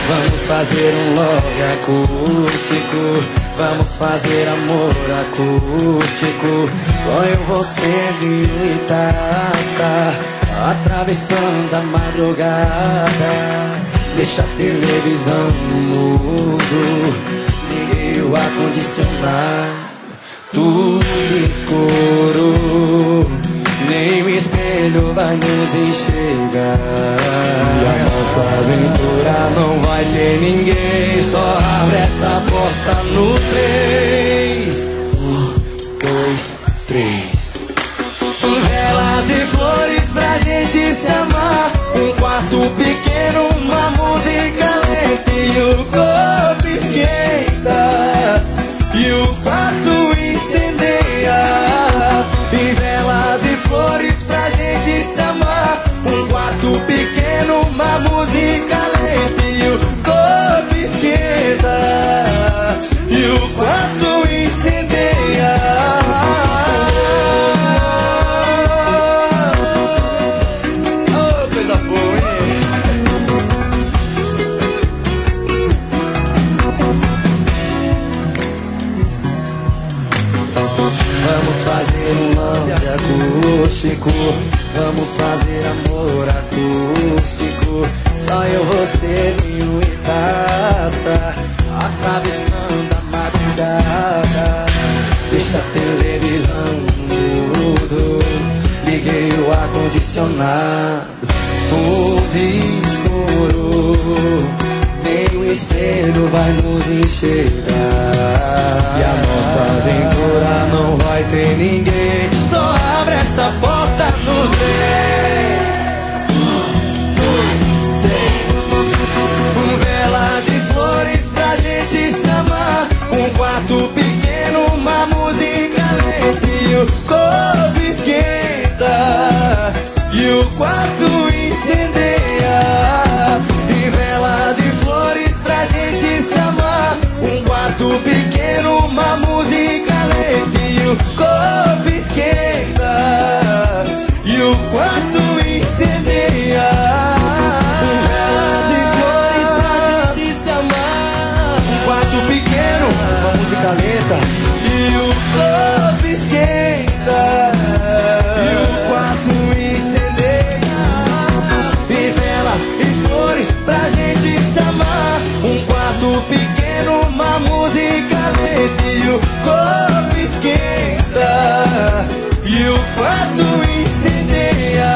Vamos fazer um love acústico. Vamos fazer amor acústico. Sonho você, vinho e taça, atravessando a madrugada. Deixa a televisão no mudo, liguei o ar-condicionado. Tudo escuro, nem o espelho vai nos enxergar. E a nossa aventura não vai ter ninguém. Só abre essa porta no 3, 2, 3. Velas e flores pra gente se amar. Um quarto pequeno, uma música lenta e o corpo esquenta e o quarto incendeia. E velas e flores pra gente se amar. Um quarto pequeno, uma música lenta e o corpo esquenta e o quarto incendeia. Oh, coisa boa, hein? Vamos fazer um love acústico. Vamos fazer amor acústico. Só eu, você, vinho e taça, atravessando a madrugada. Deixa a televisão no mudo, liguei o ar-condicionado. Tudo escuro, nem o espelho vai nos enxergar. E a nossa aventura não vai ter ninguém. Só abre essa porta no 3, 2, 3. Velas e flores pra gente se amar. Um quarto pequeno, uma música lenta e o corpo esquenta e o quarto incendeia. E velas e flores pra gente se amar. Um quarto pequeno, uma música lenta e o corpo esquenta e o quarto incendeia. Velas e flores pra gente se amar. Um quarto pequeno, uma música lenta e o corpo esquenta e o quarto incendeia. E velas e flores pra gente se amar. Um quarto pequeno, uma música lenta e o corpo esquenta e o quarto incendeia.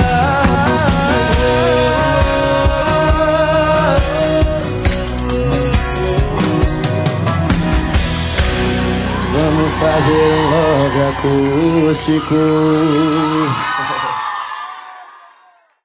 Vamos fazer um love acústico.